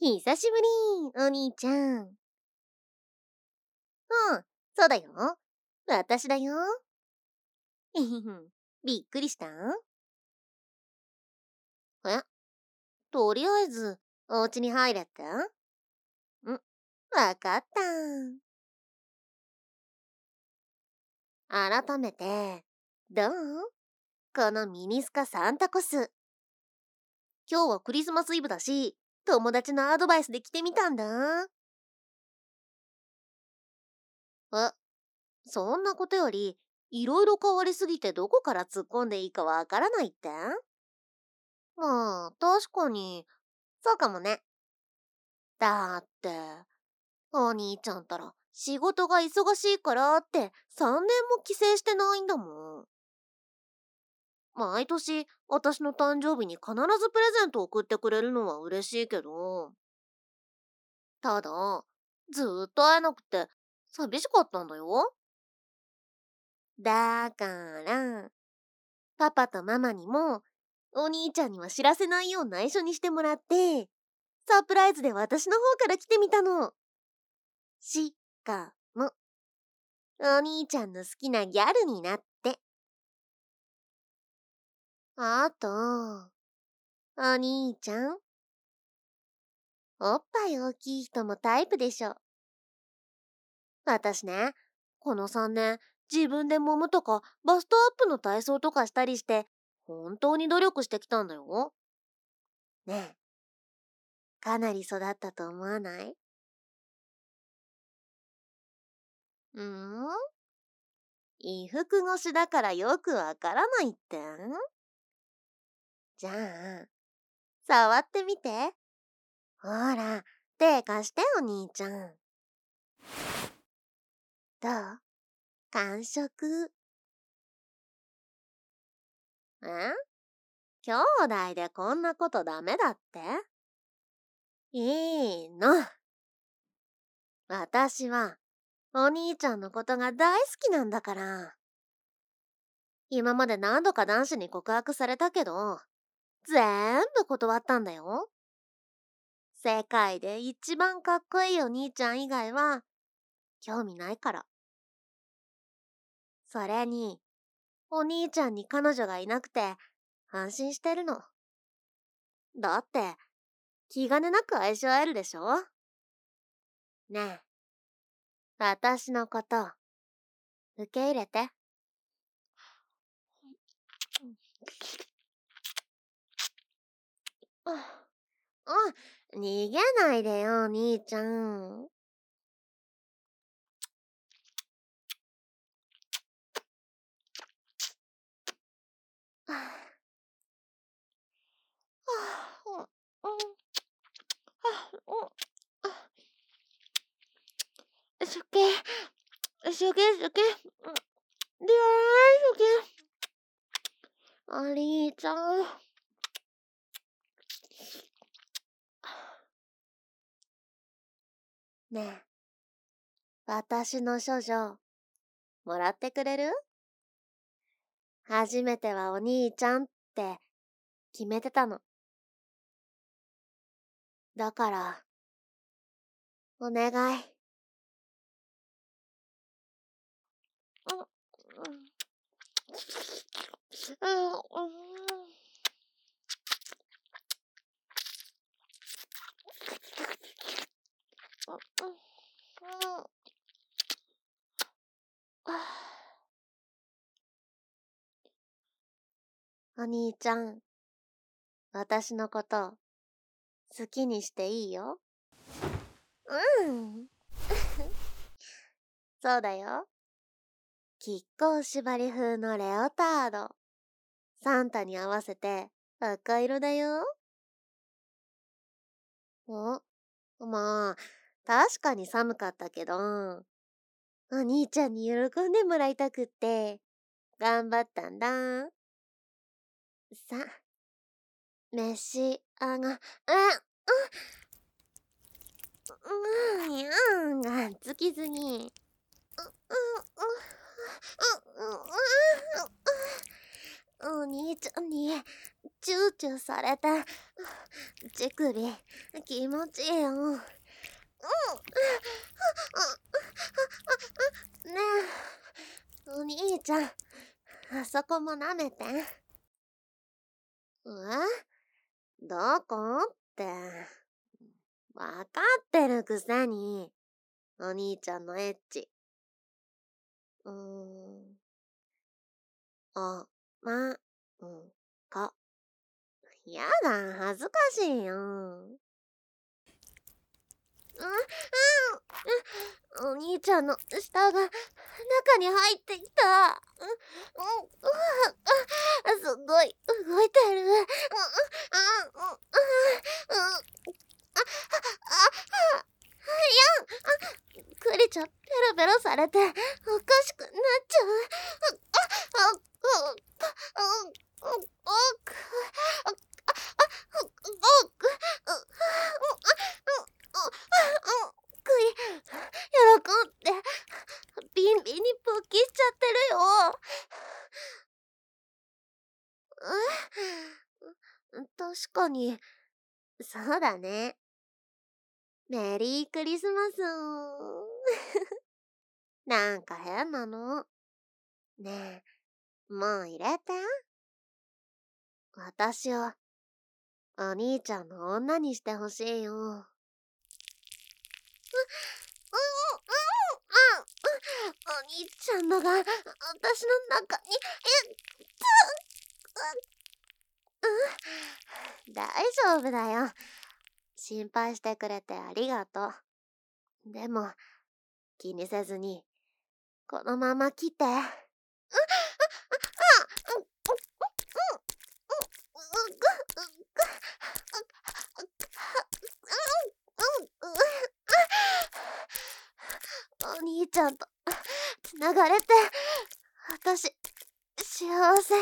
久しぶり、お兄ちゃん。うん、そうだよ。私だよ。えへへん、びっくりした？え、とりあえず、お家に入れって？わかった。改めて、どう？このミニスカサンタコス。今日はクリスマスイブだし、友達のアドバイスで着てみたんだ。え、そんなことより、いろいろ変わりすぎてどこから突っ込んでいいかわからないって？まあ、確かに、そうかもね。だって、お兄ちゃんたら仕事が忙しいからって3年も帰省してないんだもん。毎年、私の誕生日に必ずプレゼント送ってくれるのは嬉しいけど、ただ、ずーっと会えなくて寂しかったんだよ。だから、パパとママにも、お兄ちゃんには知らせないよう内緒にしてもらって、サプライズで私の方から来てみたの。しかも、お兄ちゃんの好きなギャルになって。あと、お兄ちゃん、おっぱい大きい人もタイプでしょ。私ね、この3年、自分で揉むとか、バストアップの体操とかしたりして、本当に努力してきたんだよ。ねえ、かなり育ったと思わない？衣服越しだからよくわからないって？じゃあ、触ってみて。ほら、手貸してお兄ちゃん。どう？感触。え？兄弟でこんなことダメだって？いいの。私は、お兄ちゃんのことが大好きなんだから。今まで何度か男子に告白されたけど、全部断ったんだよ。世界で一番かっこいいお兄ちゃん以外は、興味ないから。それに、お兄ちゃんに彼女がいなくて、安心してるの。だって、気兼ねなく愛し合えるでしょ？ねえ、私のこと、受け入れて。逃げないでよ、兄ちゃん。すけ、すけ、すけ、大好き。お兄ちゃん。ねえ、私の処女、もらってくれる？初めてはお兄ちゃんって決めてたの。だから、お願い。お兄ちゃん、私のこと好きにしていいよ。うん。そうだよ。亀甲縛り風のレオタード。サンタに合わせて赤色だよ。まあ、確かに寒かったけど、お兄ちゃんに喜んでもらいたくって、頑張ったんだ。さ、召し上が、がっつきすぎ。お兄ちゃんにチューチューされて、乳首、 気持ちいいよ。うん。ねえ、お兄ちゃん、あそこも舐めて。どこって。わかってるくせに、お兄ちゃんのエッチ。うーん。お、ま、こ。やだ、恥ずかしいよ。お兄ちゃんの舌が中に入ってきた。すごい動いてる。クリちゃんペロペロされておかしくなっちゃう。喜んでビンビンに勃起しちゃってるよ。確かに、そうだね。メリークリスマス。なんか変なの。ねえ、もう入れて。私を、お兄ちゃんの女にしてほしいよ。お兄ちゃんのが、私の中に、大丈夫だよ。心配してくれてありがとう。でも、気にせずに、このまま来て。お兄ちゃんとつながれて、私、幸せ。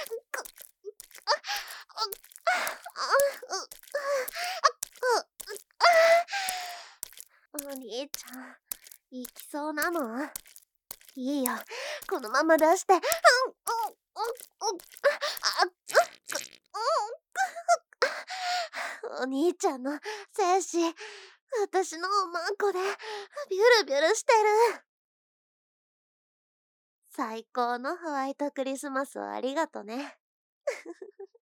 お兄ちゃん、行きそうなの？いいよ、このまま出して。お兄ちゃんの精子、私のおまんこでビュルビュルしてる。最高のホワイトクリスマスをありがとね。